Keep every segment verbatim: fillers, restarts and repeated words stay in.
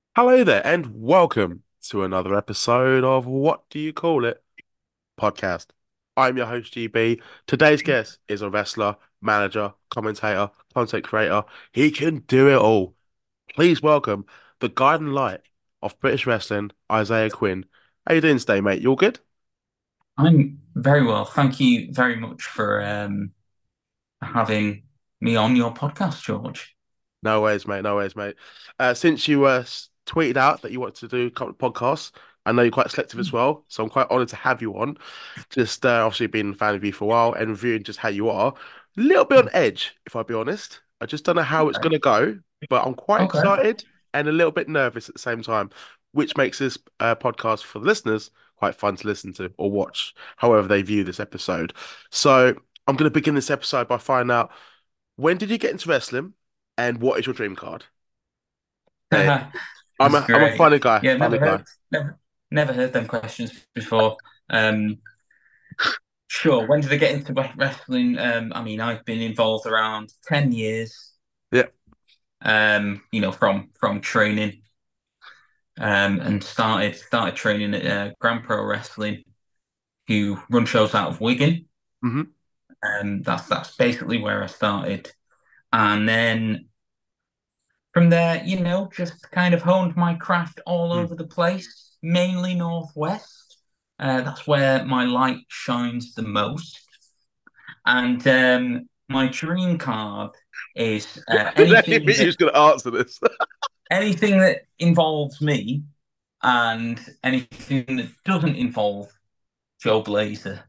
Hello there, and welcome to another episode of What Do You Call It podcast. I'm your host, G B. Today's guest is a wrestler, manager, commentator, content creator. He can do it all. Please welcome the guiding light of British wrestling, Isaiah Quinn. How you doing today, mate? You all good? I'm very well. Thank you very much for um, having me on your podcast, George. No worries, mate. No worries, mate. Uh, since you uh, s- tweeted out that you want to do a couple of podcasts, I know you're quite selective as well, so I'm quite honoured to have you on. Just uh, obviously being a fan of you for a while and reviewing just how you are. A little bit on edge, if I'll be honest. I just don't know how it's Okay. going to go, but I'm quite Okay. excited and a little bit nervous at the same time, which makes this uh, podcast for the listeners quite fun to listen to or watch, however they view this episode. So I'm going to begin this episode by finding out when did you get into wrestling and what is your dream card? Hey, I'm That's a I'm a great. funny guy, Yeah, funny never guy. heard never never heard them questions before. Um, sure. When did I get into wre- wrestling? Um, I mean, I've been involved around ten years. Yeah. Um, you know, from from training. Um, and started started training at uh, Grand Pro Wrestling, who run shows out of Wigan. hmm Um, that's that's basically where I started. And then from there, you know, just kind of honed my craft all over the place, mainly Northwest. Uh, that's where my light shines the most. And um, my dream card is uh, I didn't anything think you that was going to answer this. anything that involves me and anything that doesn't involve Joe Blazer.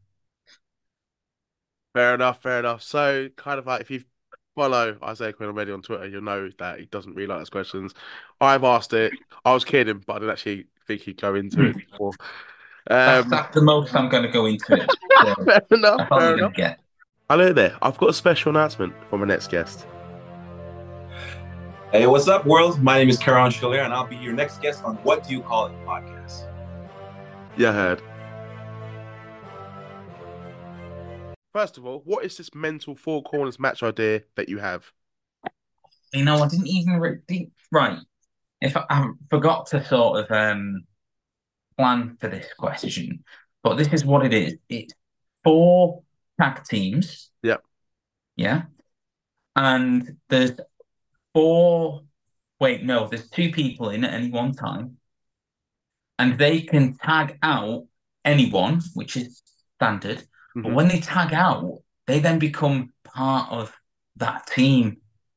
Fair enough, fair enough. So, kind of like if you follow Isaiah Quinn already on Twitter, you'll know that he doesn't really like those questions. I've asked it. I was kidding, but I didn't actually think he'd go into it before. That's Um, that's the most I'm going to go into it. So fair enough, I thought fair you're going enough. to get. Hello there. I've got a special announcement for my next guest. Hey, what's up, world? My name is Karan Shalir, and I'll be your next guest on What Do You Call It podcast. Yeah, heard. First of all, what is this mental four corners match idea that you have? You know, I didn't even re- right. If I, I forgot to sort of um plan for this question, but this is what it is. It's four tag teams, Yeah. yeah, and there's four. Wait, no, there's two people in at any one time, and they can tag out anyone, which is standard. But hmm when they tag out, they then become part of that team.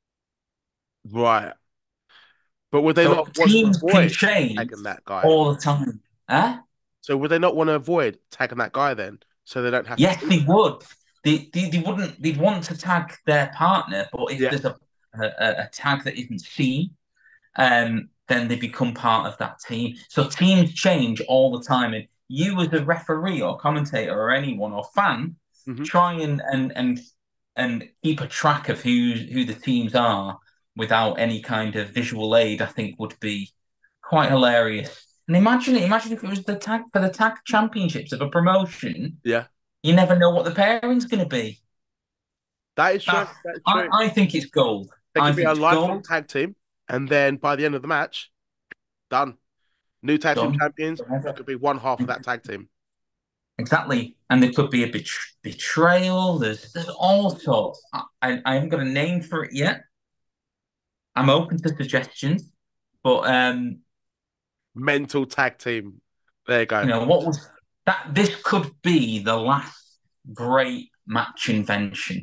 Right. But would they So not want to teams can avoid change tagging that guy? all the time. Huh? So would they not want to avoid tagging that guy then, so they don't have to Yes, see they him? would. They, they, they wouldn't. They'd want to tag their partner, but if Yeah. there's a a, a tag that isn't seen, um, then they become part of that team. So teams change all the time, and you as a referee or commentator or anyone or fan hmm try and and and and keep a track of who who the teams are without any kind of visual aid. I think would be quite hilarious. And imagine it. Imagine if it was the tag for the tag championships of a promotion. Yeah. You never know what the pairing's going to be. That is true. That That's I, true. I think it's gold. They I could be think a it's lifelong gold. tag team, and then by the end of the match, done. New tag team Done. champions. You could be one half of that tag team. Exactly. And there could be a bet betrayal. There's there's all sorts. I, I, I haven't got a name for it yet. I'm open to suggestions, but um, Mental tag team. There you you go. know what was that? This could be the last great match invention.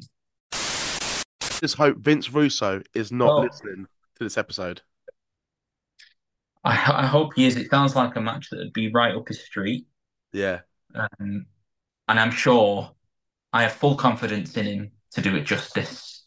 Just hope Vince Russo is not Well, listening to this episode. I, I hope he is. It sounds like a match that would be right up his street, Yeah. um, and I'm sure I have full confidence in him to do it justice.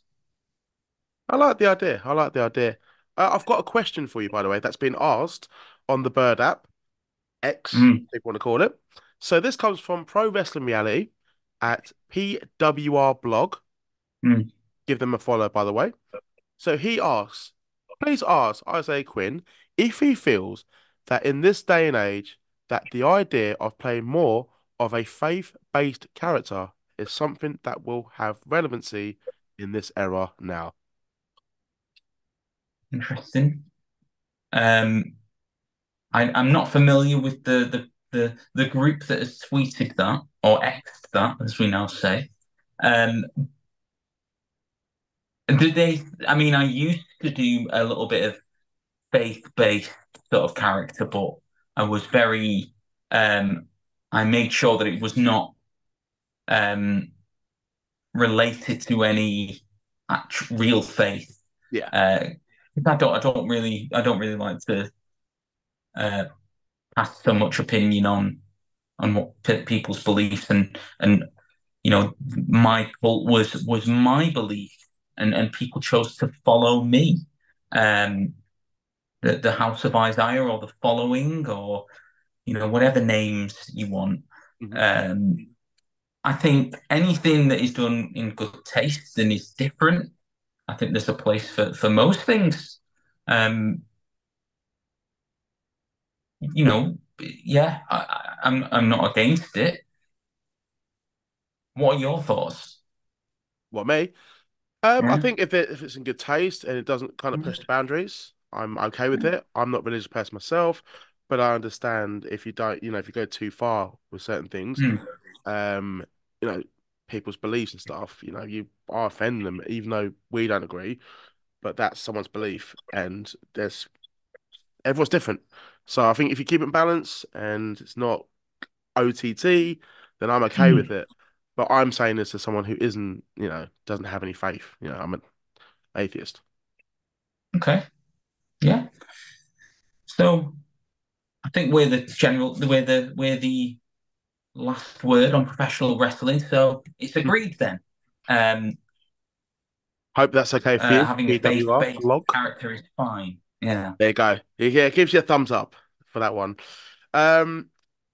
I like the idea. I like the idea. Uh, I've got a question for you, by the way, that's been asked on the Bird app, X, Mm, if you want to call it. So this comes from Pro Wrestling Reality at P W R Blog. mm. Give them a follow, by the way. So he asks, please ask Isaiah Quinn if he feels that in this day and age, that the idea of playing more of a faith-based character is something that will have relevancy in this era now. Interesting. Um, I, I'm not familiar with the, the the the group that has tweeted that or X'd that, as we now say. Um, did they? I mean, I used to do a little bit of faith-based sort of character, but I was very. Um, I made sure that it was not um, related to any act- real faith. Yeah. Uh, I don't. I don't really. I don't really like to uh, pass so much opinion on on what p- people's beliefs and and you know my cult was was my belief and and people chose to follow me. Um, the the House of Isaiah or the Following or you know whatever names you want. Mhm. Um, I think anything that is done in good taste and is different. I think there's a place for for most things. Um, you know, yeah, I, I- I'm I'm not against it. What are your thoughts? What, me? Um, I Yeah. think if it if it's in good taste and it doesn't kind of push the boundaries, I'm okay with it. I'm not a religious person myself, but I understand if you don't, you know, if you go too far with certain things, Hmm. um, you know, people's beliefs and stuff, you know, you are offending them, even though we don't agree, but that's someone's belief, and there's everyone's different. So I think if you keep it in balance and it's not O T T, then I'm okay with Hmm. it. But I'm saying this as someone who isn't, you know, doesn't have any faith. You know, I'm an atheist. Okay. Yeah. So I think we're the general, we're the we're the last word on professional wrestling. So it's agreed then. Um, Hope that's okay for uh, you. having a P W R faith-based log. character is fine. Yeah. There you go. Yeah, it gives you a thumbs up for that one. Um,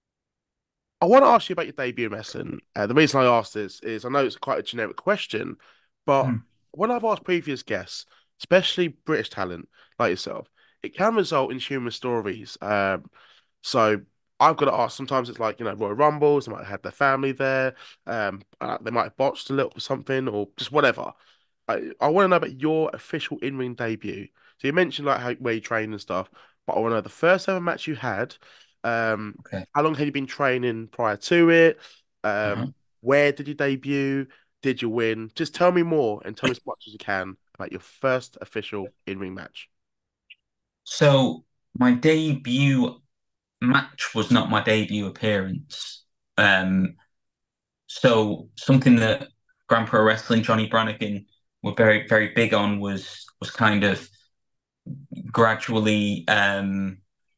I want to ask you about your debut in wrestling. Uh, the reason I asked this is I know it's quite a generic question, but Hmm. when I've asked previous guests, especially British talent like yourself, it can result in humorous stories. Um, so I've got to ask. Sometimes it's like you know Royal Rumbles. They might have had their family there. Um, uh, they might have botched a little something or just whatever. I, I want to know about your official in-ring debut. So you mentioned like how where you train and stuff, but I want to know the first ever match you had. Um, Okay. how long had you been training prior to it? Uh-huh. Um, where did you debut? Did you win? Just tell me more and tell me as much as you can about your first official in-ring match. So my debut match was not my debut appearance. Um, so something that Grand Pro Wrestling, Johnny Brannigan were very, very big on was was kind of gradually um,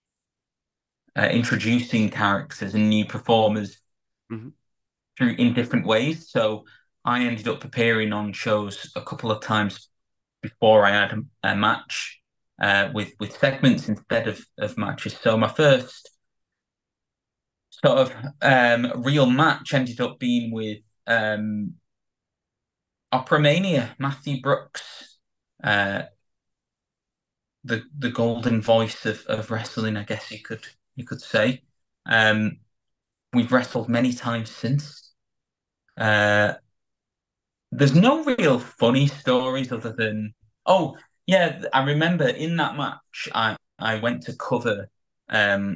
uh, introducing characters and new performers Hmm. through in different ways. So I ended up appearing on shows a couple of times before I had a, a match uh, with with segments instead of of matches. So my first sort of um, real match ended up being with um, Opera Mania, Matthew Brooks, uh, the the golden voice of, of wrestling, I guess you could you could say. Um, we've wrestled many times since. Uh, there's no real funny stories other than oh yeah, I remember in that match I I went to cover um,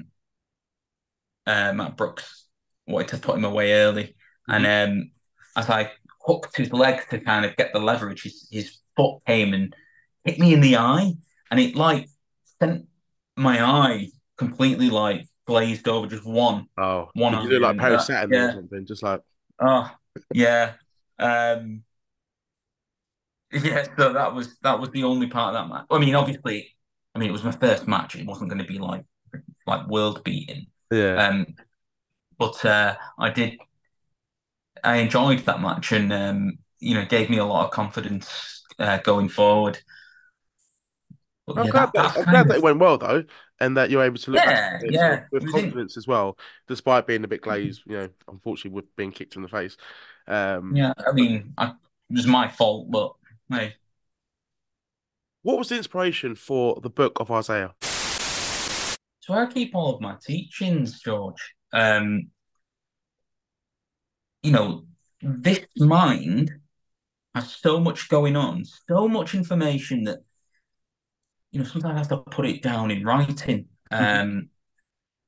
uh, Matt Brooks, wanted to put him away early, and Hmm. um, as I hooked his leg to kind of get the leverage, his, his foot came and hit me in the eye, and it like sent my eye completely like glazed over, just one Oh, one did you eye, do like and Perry uh, Saturn or yeah, something? Just like, oh yeah, um, yeah. So that was that was the only part of that match. I mean, obviously, I mean it was my first match. It wasn't going to be like like world beating. yeah. Um, but uh, I did I enjoyed that match and um, you know gave me a lot of confidence uh, going forward. But I'm yeah, glad that that that's I'm kind glad that of it went well though, and that you're able to look back yeah, at it sort of yeah. with It was in confidence as well, despite being a bit glazed, you know, unfortunately with being kicked in the face. Um, yeah. I but mean, I, it was my fault, but hey. what was the inspiration for the Book of Isaiah? So I keep all of my teachings, George. Um, you know, this mind has so much going on, so much information that you know sometimes I have to put it down in writing. Mhm. Um,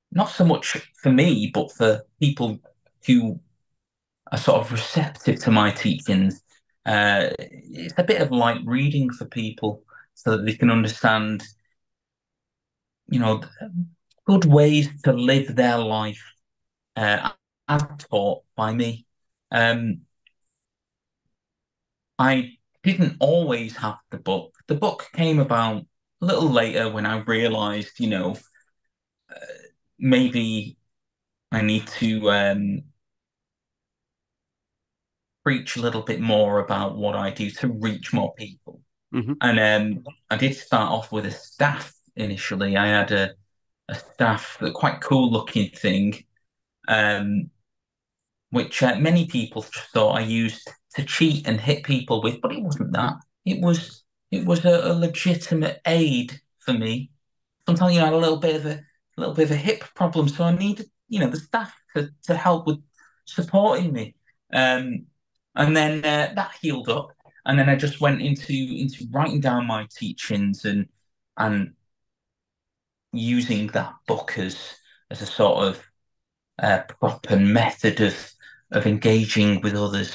not so much for me, but for people who are sort of receptive to my teachings. Uh, it's a bit of light reading for people so that they can understand, you know, good ways to live their life uh, as taught by me. Um, I didn't always have the book. The book came about a little later when I realized, you know, maybe I need to um, preach a little bit more about what I do to reach more people. Hmm. And um, I did start off with a staff initially. I had a, a staff, a quite cool looking thing, um, which uh, many people just thought I used to cheat and hit people with, but it wasn't that. It was it was a, a legitimate aid for me. Sometimes, you know, I had a little bit of a, a little bit of a hip problem, so I needed, you know, the staff to, to help with supporting me. Um, and then uh, that healed up, and then I just went into into writing down my teachings and and using that book as as a sort of uh, proper method of of engaging with others.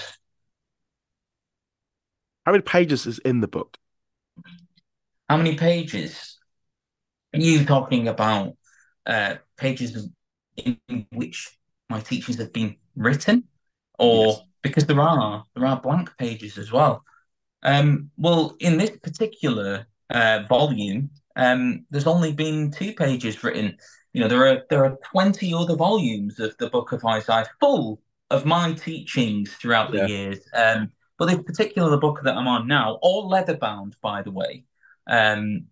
How many pages is in the book? How many pages are you talking about? Uh, pages in which my teachings have been written, Yes. or because there are there are blank pages as well. Um, well, in this particular uh, volume, um, there's only been two pages written. You know, there are there are twenty other volumes of the Book of Isaiah full of my teachings throughout the Yeah. years. Um, but this particular book that I'm on now, all leather bound, by the way. Um,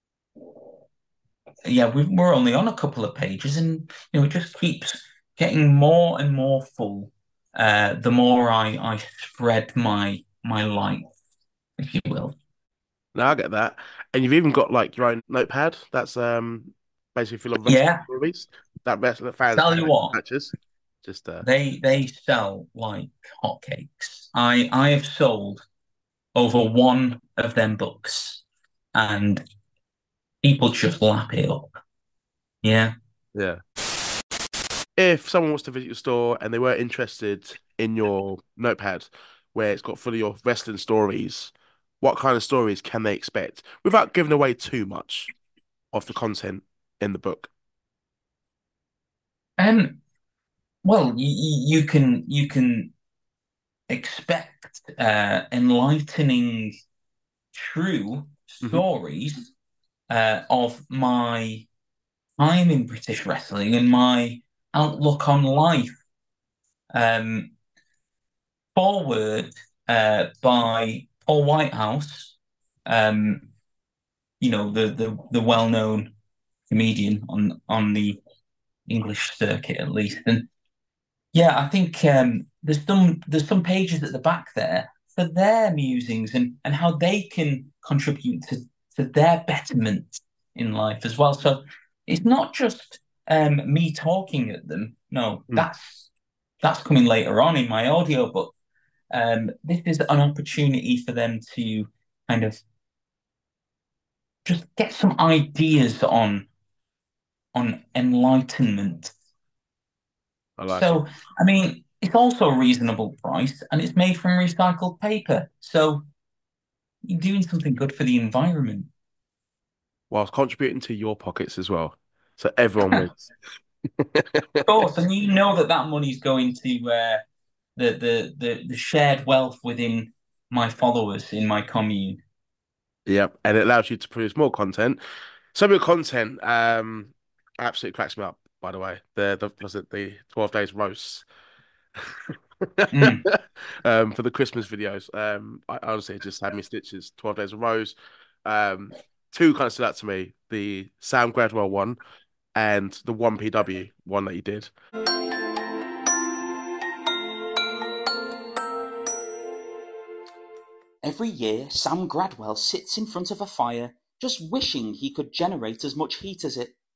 yeah, we, we're only on a couple of pages, and you know, it just keeps getting more and more full. Uh, the more I I spread my my light, if you will. Now I get that. And you've even got like your own notepad that's um basically full of wrestling Yeah, stories that wrestling fans tell can you actually what, purchase. Just uh they they sell like hotcakes. I I have sold over one of them books, and people just lap it up. Yeah. yeah. If someone wants to visit your store and they were interested in your notepad where it's got full of your wrestling stories, what kind of stories can they expect without giving away too much of the content in the book? Um. Well, you, you can you can expect uh, enlightening, true Hmm. stories uh, of my time in British wrestling and my outlook on life. Um, forward uh, by Paul Whitehouse, um, you know, the the the well-known comedian on on the English circuit at least. And yeah, I think um, there's some there's some pages at the back there for their musings and and how they can contribute to to their betterment in life as well. So it's not just um, me talking at them. No, Mm. that's that's coming later on in my audio book. Um, this is an opportunity for them to kind of just get some ideas on on enlightenment. I like it. So, I mean, it's also a reasonable price and it's made from recycled paper. So you're doing something good for the environment. Whilst contributing to your pockets as well. So everyone Of wins. course, and you know that that money's going to uh, the, the the the shared wealth within my followers in my commune. Yep, and it allows you to produce more content. Some of your content um absolutely cracks me up, by the way. The the was it the twelve days roast Mm. um for the Christmas videos. Um I honestly it just had me stitches. twelve days of roast. Um two kind of stood out to me. The Sam Gradwell one and the one P W one that you did. Every year, Sam Gradwell sits in front of a fire, just wishing he could generate as much heat as it.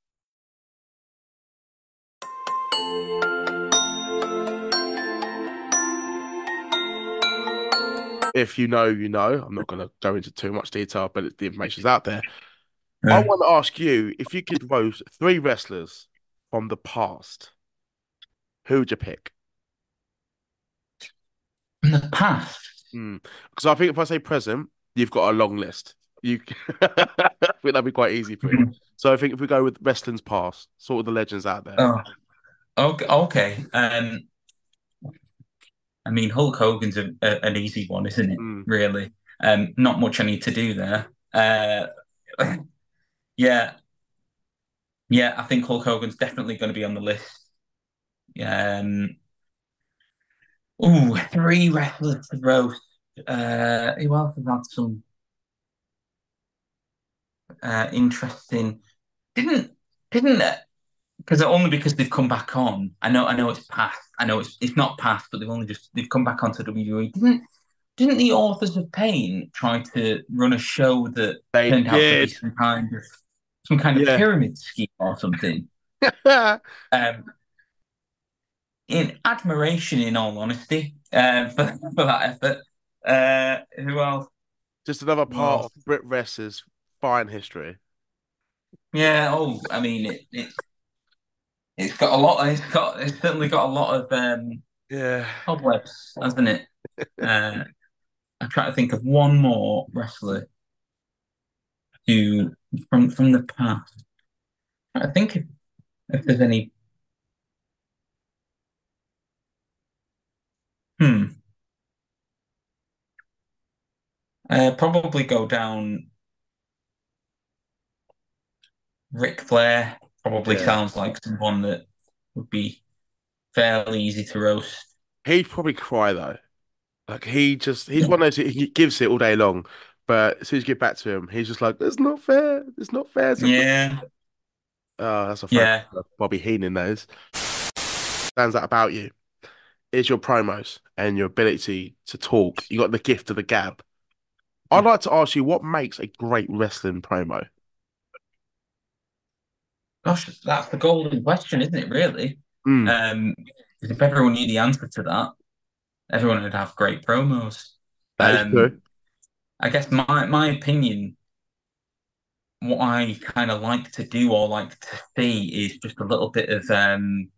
If you know, you know. I'm not going to go into too much detail, but the information's out there. I Yeah. want to ask you if you could roast three wrestlers from the past, who would you pick? In the past. Mm. Because I think if I say present, you've got a long list. You, I think that'd be quite easy for you. So I think if we go with wrestling's past, sort of the legends out there. Oh, okay. Okay. Um, I mean, Hulk Hogan's a, a, an easy one, isn't it? Mm. Really. Um, not much I need to do there. Uh, yeah, yeah. I think Hulk Hogan's definitely going to be on the list. Um, ooh, three wrestlers to roast. Uh, who else has had some uh, interesting? Didn't didn't because only because they've come back on. I know, I know it's past. I know it's it's not past, but they've only just they've come back onto W W E. Didn't didn't the Authors of Pain try to run a show that They turned out to be did. some kind of some kind of Yeah. pyramid scheme or something? Um, in admiration, in all honesty, um, for, for that effort. Uh, who else? Just another Who part else? of Brit Wrestler's fine history. Yeah. Oh, I mean, it, it it's got a lot. It's got it's certainly got a lot of um, Yeah. cobwebs, hasn't it? Uh, I'm trying to think of one more wrestler who from from the past. I think if, if there's any. Hmm. Uh, probably go down Ric Flair. Probably Yeah. sounds like someone that would be fairly easy to roast. He'd probably cry though. Like he just he's one of those he gives it all day long, but as soon as you get back to him, he's just like, "It's not fair. It's not fair." It's not fair." Yeah, Oh, that's a favorite. yeah. Bobby Heenan knows. Stands out about you is your promos and your ability to talk. You got the gift of the gab. I'd like to ask you what makes a great wrestling promo. Gosh, that's the golden question, isn't it? Really? Mm, Um, 'cause if everyone knew the answer to that, everyone would have great promos. that is true. Um, I guess my my opinion, what I kind of like to do or like to see is just a little bit of um,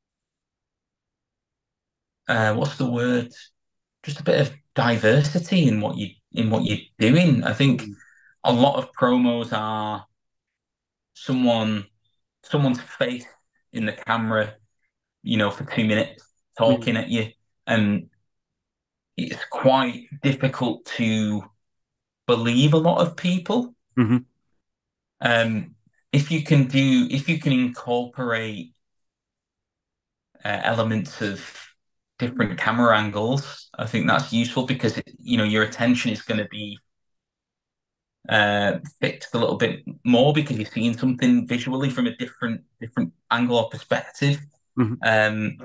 uh, what's the word? Just a bit of diversity in what you in what you're doing. I think Mm, a lot of promos are someone someone's face in the camera, you know, for two minutes mm, talking at you, and it's quite difficult to believe a lot of people. mhm, Um, if you can do, if you can incorporate uh, elements of different camera angles, I think that's useful because it, you know your attention is going to be uh, fixed a little bit more because you're seeing something visually from a different different angle or perspective. mhm. Um,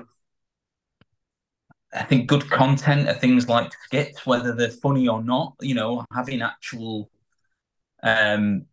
I think good content are things like skits, whether they're funny or not. You know, having actual um,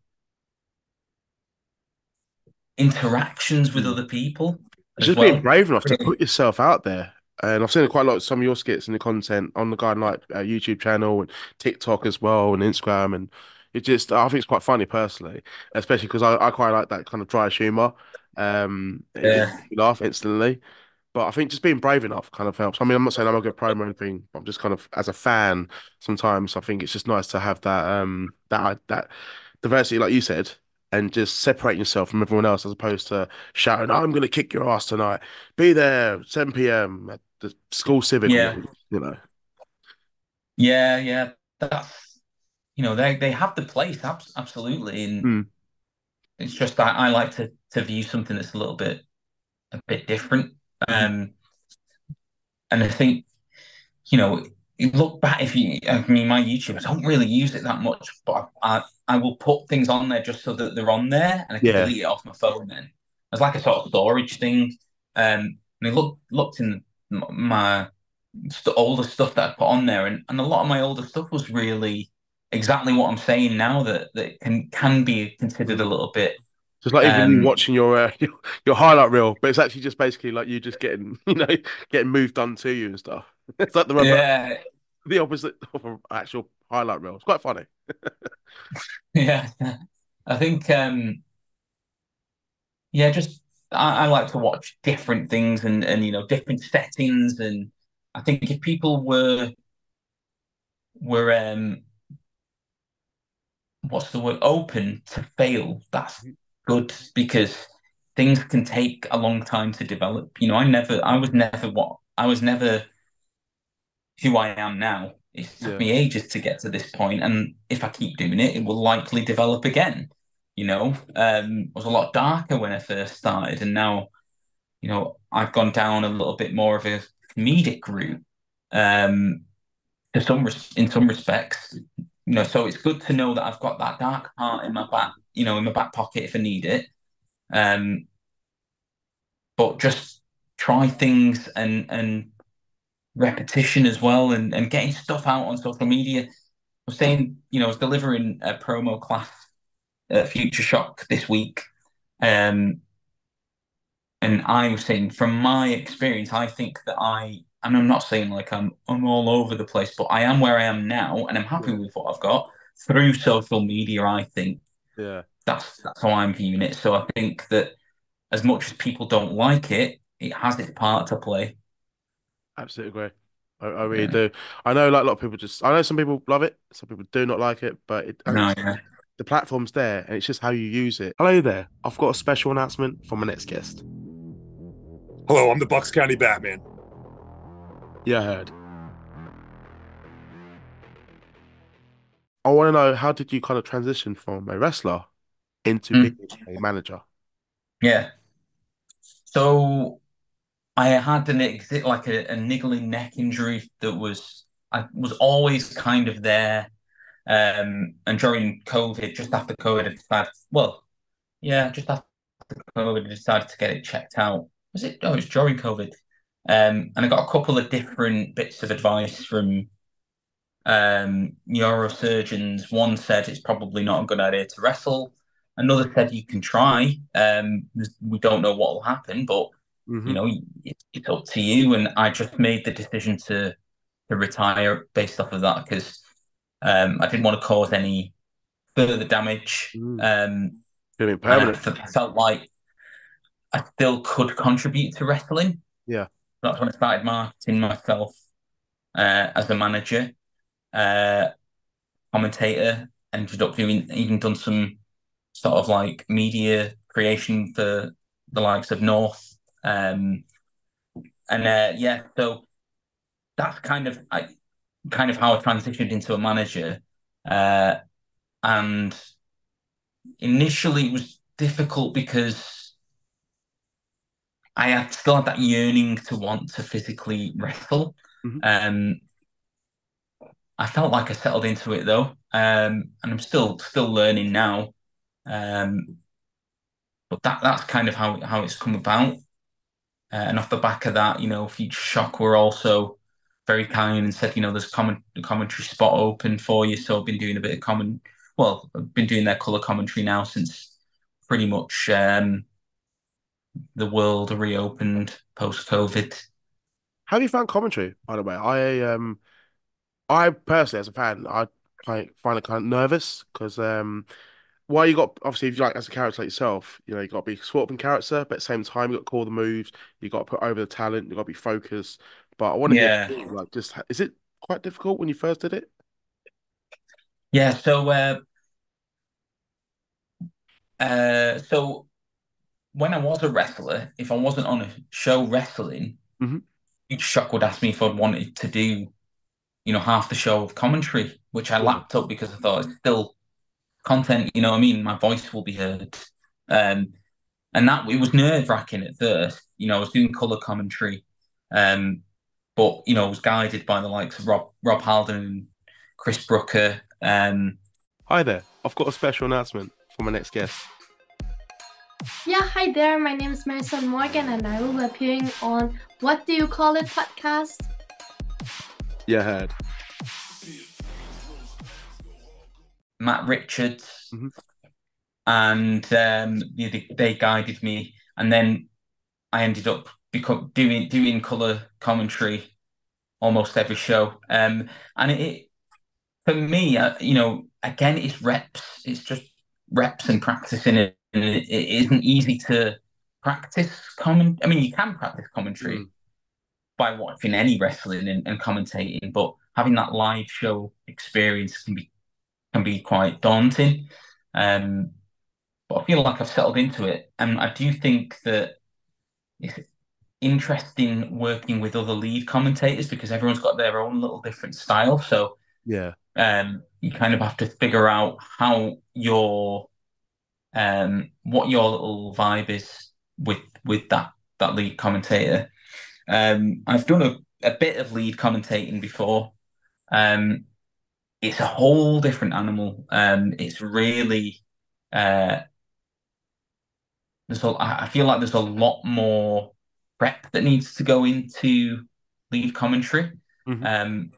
interactions with other people It's as just being well. brave enough to put yourself out there. And I've seen quite a lot of some of your skits and the content on the Guiding Light uh, YouTube channel and TikTok as well and Instagram. And it just, I think it's quite funny personally, especially because I, I quite like that kind of dry humor. Um, it just Yeah, makes me laugh instantly. But I think just being brave enough kind of helps. I mean, I'm not saying I'm a good promo or anything. I'm just kind of as a fan, sometimes I think it's just nice to have that um that that diversity, like you said, and just separating yourself from everyone else as opposed to shouting, "I'm going to kick your ass tonight. Be there seven p m at the school civic or yeah, whatever," you know. yeah, yeah. That's you know they they have the place abs absolutely, and Mm, it's just I, I like to to view something that's a little bit a bit different. mhm. Um, and I think you know, you look back if you, I mean, my YouTube, I don't really use it that much, but I, I will put things on there just so that they're on there and I can Yeah, delete it off my phone then. It's like a sort of storage thing. Um, and I looked looked in my st older stuff that I put on there, and, and a lot of my older stuff was really exactly what I'm saying now that that can can be considered a mm. little bit. Just like even you Um, watching your, uh, your your highlight reel, but it's actually just basically like you just getting, you know, getting moved done to you and stuff. It's like the reverse, yeah, the opposite of an actual highlight reel. It's quite funny. yeah. I think um, yeah, just. I, I like to watch different things and and you know different settings, and I think if people were were um what's the word open to fail, that's good because things can take a long time to develop. You know, I never, I was never what I was never who I am now. It took Yeah. me ages to get to this point, and if I keep doing it, it will likely develop again. You know, um, I was a lot darker when I first started, and now, you know, I've gone down a little bit more of a comedic route. Um, to some res- in some respects, you know, so it's good to know that I've got that dark part in my back, you know, in my back pocket if I need it. Um, but just try things and and repetition as well, and and getting stuff out on social media. I was saying, you know, I was delivering a promo class at Future Shock this week, um, and I was saying, from my experience, I think that I, and I'm not saying like I'm I'm all over the place, but I am where I am now, and I'm happy Yeah. with what I've got through social media. I think Yeah. that's that's how I'm viewing it. So I think that as much as people don't like it, it has its part to play. Absolutely agree. I, I really Yeah. do. I know like a lot of people just I know some people love it, some people do not like it, but it, I think No, yeah. the platform's there and it's just how you use it. Hello there. I've got a special announcement from my next guest. Hello, I'm the Bucks County Batman. Yeah, I heard. I want to know, how did you kind of transition from a wrestler into being Mm, a manager? yeah. So I had an exit like a, a niggling neck injury that was I was always kind of there. Um, and during COVID, just after COVID, I decided, well, yeah, just after COVID, I decided to get it checked out. Was it? Oh, it was during COVID. Um, and I got a couple of different bits of advice from um, neurosurgeons. One said it's probably not a good idea to wrestle. Another said you can try. Um, we don't know what will happen, but you Hmm. know, it's, it's up to you. And I just made the decision to to retire based off of that because um, I didn't want to cause any further damage. Mm. Um, Feeling and I, permanent. f- I felt like I still could contribute to wrestling. Yeah. That's when I started marketing myself uh, as a manager, uh, commentator, ended up doing even done some sort of like media creation for the likes of North. Um, and uh, yeah, so that's kind of I, kind of how I transitioned into a manager. Uh, and initially, it was difficult because I had still had that yearning to want to physically wrestle. Hmm. Um, I felt like I settled into it though, um, and I'm still still learning now. Um, but that that's kind of how how it's come about. Uh, and off the back of that, you know, Future Shock were also very kind and said, you know, there's comment the commentary spot open for you. So I've been doing a bit of comment. Well, I've been doing their color commentary now since pretty much um, the world reopened post COVID. How have you found commentary, by the way? I um I personally, as a fan, I kind of find it kind of nervous because um while you got obviously if you like as a character like yourself, you know, you got to be sort of in character, but at the same time you got to call the moves, you got to put over the talent, you got to be focused. But I want to hear Yeah, like just is it quite difficult when you first did it? yeah. So, uh, uh, so when I was a wrestler, if I wasn't on a show wrestling, Hmm. Future Shock would ask me if I'd wanted to do, you know, half the show of commentary, which I Yeah. lapped up because I thought it's still content, you know what I mean? My voice will be heard. Um, and that it was nerve wracking at first. You know, I was doing color commentary, um, but you know, I was guided by the likes of Rob Rob Halden and Chris Brooker. Um, Hi there. I've got a special announcement for my next guest. Yeah, hi there. My name is Marisol Morgan, and I will be appearing on What Do You Call It podcast. Yeah, I heard. Matt Richards, Mhm. and um, they, they guided me, and then I ended up become doing doing color commentary almost every show. Um, and it, it for me, uh, you know, again, it's reps. It's just reps and practicing it, and it, it isn't easy to practice comment. I mean, you can practice commentary Mm. by watching any wrestling and, and commentating, but having that live show experience can be can be quite daunting. Um, but I feel like I've settled into it, and I do think that it's interesting working with other lead commentators because everyone's got their own little different style. So Yeah. um, you kind of have to figure out how your um what your little vibe is with with that that lead commentator. Um, I've done a, a bit of lead commentating before. Um, it's a whole different animal. Um, it's really uh, there's a, I I feel like there's a lot more prep that needs to go into lead commentary. Mhm. Um,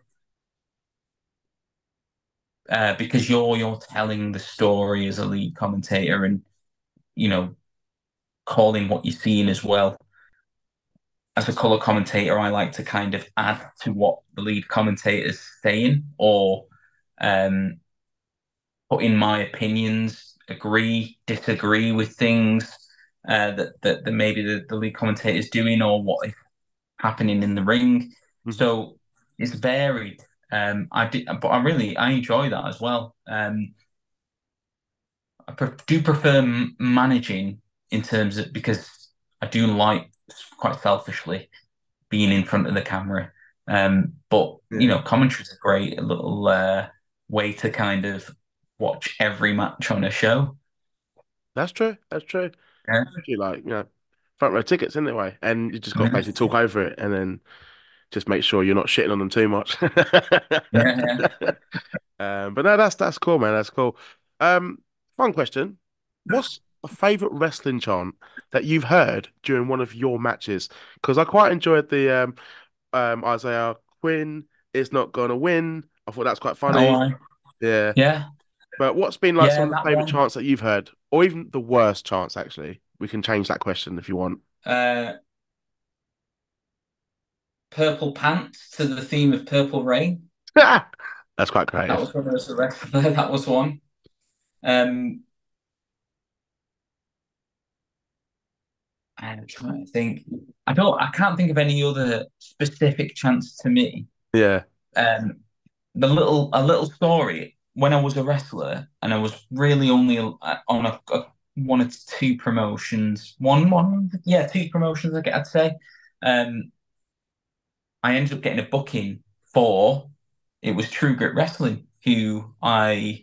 uh, because you're you're telling the story as a lead commentator and you know calling what you're seeing as well. As a color commentator, I like to kind of add to what the lead commentator's saying or um, put in my opinions, agree, disagree with things uh, that, that that maybe the, the lead commentator's doing or what is happening in the ring. Mhm. So it's varied. Um, I did, but I really I enjoy that as well. Um, I pre do prefer m- managing in terms of because I do like quite selfishly being in front of the camera. Um, but you Yeah. know, commentary is a great little uh, way to kind of watch every match on a show. That's true. That's true. Yeah, You like, you know, front row tickets anyway, and you just got to basically talk over it, and then just make sure you're not shitting on them too much. yeah, yeah. Um, but no, that's that's cool, man. That's cool. Um, fun question. What's a favorite wrestling chant that you've heard during one of your matches? Because I quite enjoyed the um, um, Isaiah Quinn is not gonna win. I thought that's quite Oh, funny. I, Yeah. yeah, But what's been like yeah. some of the That favorite one. chants that you've heard, or even the worst chants, actually? We can change that question if you want. Uh, Purple pants to the theme of Purple Rain. That's quite That creative. was when I was a wrestler. That was one. Um, I'm trying to think. I don't. I can't think of any other specific chants to me. Yeah. Um, the little a little story when I was a wrestler and I was really only uh, on a, a one or two promotions, one one yeah two promotions I get I'd say. Um, I ended up getting a booking for it was True Grit Wrestling, who I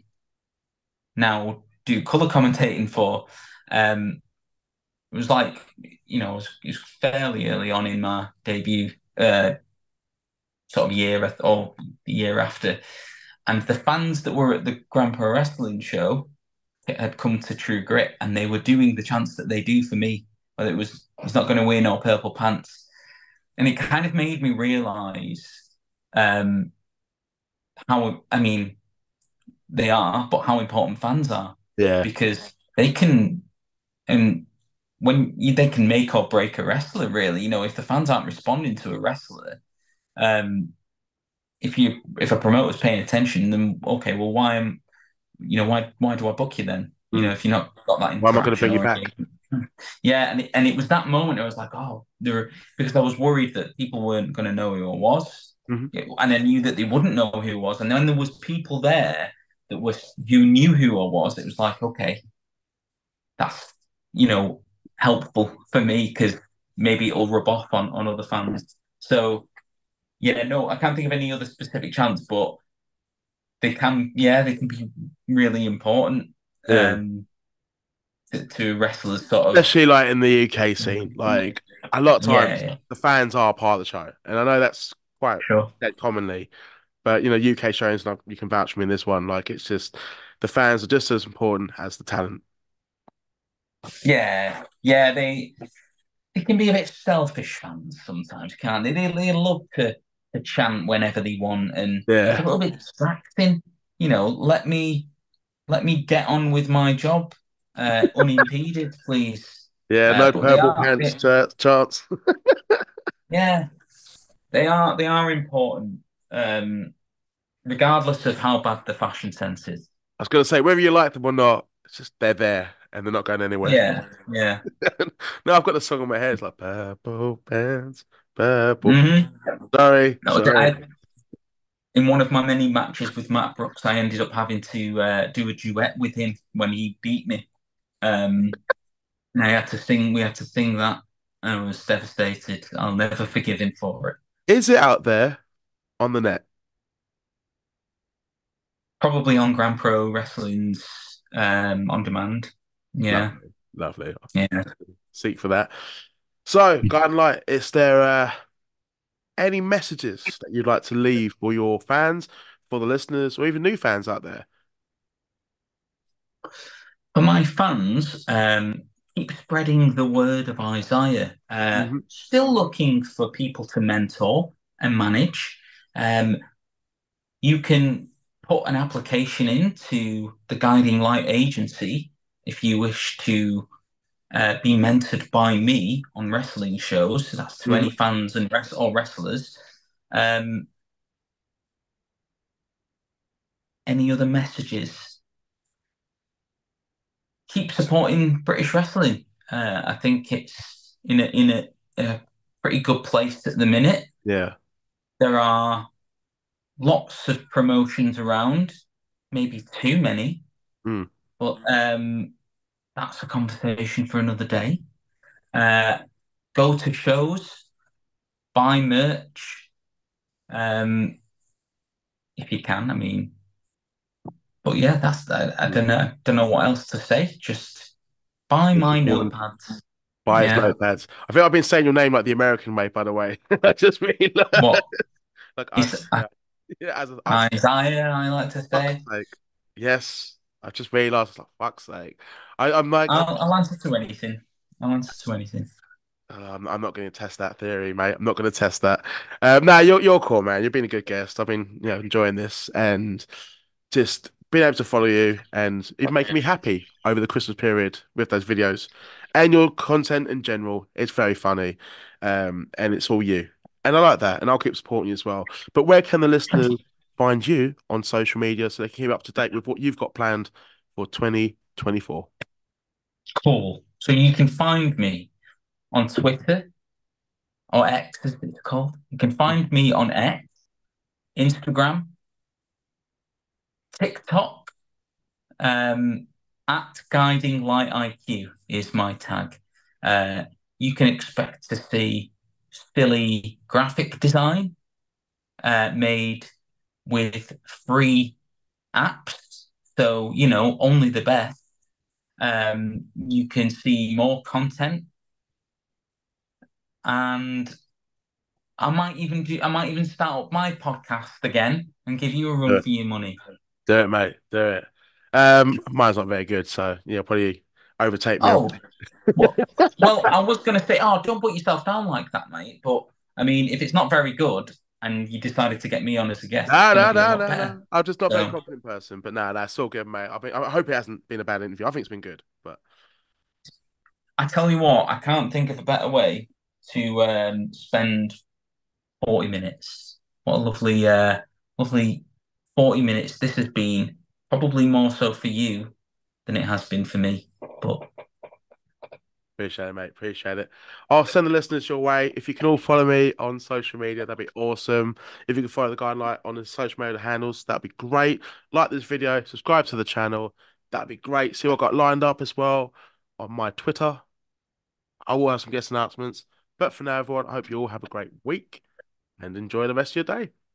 now do color commentating for. Um, it was like you know it was, it was fairly early on in my debut uh, sort of year or the year after. And the fans that were at the Grand Pro Wrestling show had come to True Grit and they were doing the chants that they do for me, whether it was he's not going to win or purple pants. And it kind of made me realize um, how, I mean, they are, but how important fans are Yeah. because they can, and when you, they can make or break a wrestler, really. You know, if the fans aren't responding to a wrestler, um, if you if a promoter's paying attention, then okay, well, why am you know why why do I book you then? You know, Mm. if you're not got that Why am I going to interaction bring you or back? engagement. Yeah, and it, and it was that moment I was like, oh, there because I was worried that people weren't going to know who I was, Mhm. and I knew that they wouldn't know who I was, and then there was people there that was who knew who I was. It was like, okay, that's you know helpful for me because maybe it'll rub off on on other fans. So yeah, no, I can't think of any other specific chants, but they can, yeah, they can be really important Yeah. um, to, to wrestlers, sort of. Especially like in the U K scene. Like a lot of times Yeah, the fans are part of the show. And I know that's quite sure. said commonly. But you know, U K shows, like you can vouch for me in this one. Like it's just the fans are just as important as the talent. Yeah, yeah, they they can be a bit selfish fans sometimes, can't they? They, they love to, to chant whenever they want, and it's a Yeah. little bit distracting. You know, let me let me get on with my job uh, unimpeded, please. Yeah, Uh, no but they purple are, pants they, ch chance. yeah, they are they are important. Um, regardless of how bad the fashion sense is. I was gonna say whether you like them or not, it's just they're there and they're not going anywhere. Yeah, yeah. No, I've got the song in my head. It's like purple pants, purple. hmm Sorry, No, sorry. I, in one of my many matches with Matt Brooks, I ended up having to uh, do a duet with him when he beat me. Um, and I had to sing. We had to sing that. I was devastated. I'll never forgive him for it. Is it out there on the net? Probably on Grand Pro Wrestling's um, on demand. Yeah, Lovely, lovely. yeah. Seek for that. So, Guiding Light, is there uh, any messages that you'd like to leave for your fans, for the listeners, or even new fans out there? For my fans, um, keep spreading the word of Isaiah. Uh, Hmm. still looking for people to mentor and manage. Um, you can put an application into the Guiding Light Agency if you wish to uh, be mentored by me on wrestling shows. So that's to Hmm. any fans and res- or wrestlers. Um, any other messages? Keep supporting British wrestling. Uh, I think it's in a in a, a pretty good place at the minute. Yeah. There are lots of promotions around, maybe too many, Mm. but um, that's a conversation for another day. Uh, go to shows, buy merch, um, if you can. I mean, but yeah, that's I, I don't know, don't know what else to say. Just buy Most my important, notepads. buy his Yeah. notepads. I think I've been saying your name like the American way, by the way. I just mean What like is us. Yeah, yeah, as us. Isaiah, I like to Fuck's say. sake. Yes, I just realised. Like, fuck's sake. I, I'm like, I'm, I'll, I'll answer to anything. I'll answer to anything. uh, I'm, I'm not going to test that theory, mate. I'm not going to test that. Um, nah, you're you're cool, man. You've been a good guest. I've been, you know, enjoying this and just being able to follow you and it making me happy over the Christmas period with those videos and your content in general. It's very funny, um, and it's all you, and I like that, and I'll keep supporting you as well. But where can the listeners find you on social media so they can keep up to date with what you've got planned for twenty twenty-four? Cool. So you can find me on Twitter or X, as it's called. You can find me on X, Instagram, TikTok, um, at Guiding Light I Q is my tag. Uh, you can expect to see silly graphic design uh, made with free apps. So, you know, only the best. Um, you can see more content, and I might even do. I might even start up my podcast again and give you a Do run it, for your money. do it, mate. Do it. Um, mine's not very good, so yeah, probably overtake me. Oh, well, well, I was going to say, oh, don't put yourself down like that, mate. But I mean, if it's not very good and you decided to get me on as a guest, it's No, going to no, be a no, lot no, better. no. I'm just not a very So confident person, but no, that's all good, mate. I mean, I hope it hasn't been a bad interview. I think it's been good, but I tell you what, I can't think of a better way to um, spend forty minutes. What a lovely, uh, lovely forty minutes this has been. Probably more so for you than it has been for me. But appreciate it, mate. Appreciate it. I'll send the listeners your way. If you can all follow me on social media, that'd be awesome. If you can follow the guy on his social media handles, that'd be great. Like this video, subscribe to the channel. That'd be great. See what I've got lined up as well on my Twitter. I will have some guest announcements. But for now, everyone, I hope you all have a great week and enjoy the rest of your day.